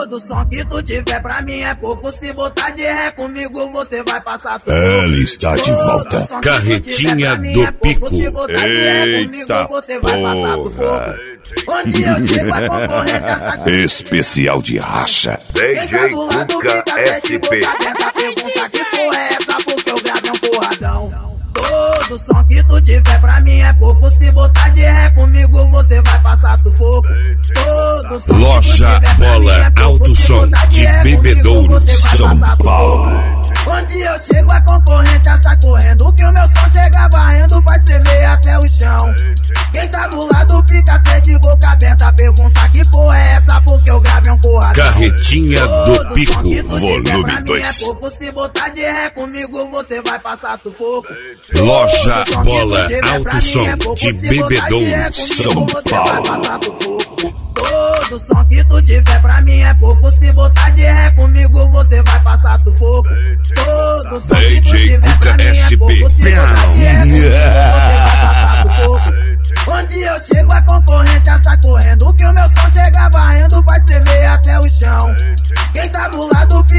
Todo som que tu tiver pra mim é pouco. Se botar de ré comigo, você vai passar tudo. Ela está de volta. Carretinha do Pico. Eita porra. Onde eu chego a concorrência saca. Especial de racha. DJ Cuca SP. Pergunta que porra é essa, porque eu gravei um porradão. Todo som que tu tiver pra mim é pouco. Se botar de ré comigo, você vai passar sufoco. Todo som Loja Bola Alto Som de Bebedouro, São Paulo. Onde eu chego a concorrência sai correndo. Que o meu som chega varrendo, vai tremer até o chão. Quem tá do lado fica até de boca aberta. Pergunta que porra é essa, porque eu gravei um porradão. Carretinha do Pico, volume 2. Se botar de ré comigo, você vai passar sufoco. Loja Bola Alto Som de Bebedouro, São Paulo. Todo som que tu tiver pra mim é pouco. Se botar de ré comigo, você vai passar sufoco. Todo som que tu tiver pra mim é pouco. Se botar de ré comigo, você vai passar sufoco. Onde eu chego a concorrência sai correndo. Que o meu som chega varrendo, vai tremer até o chão. Quem tá do lado fica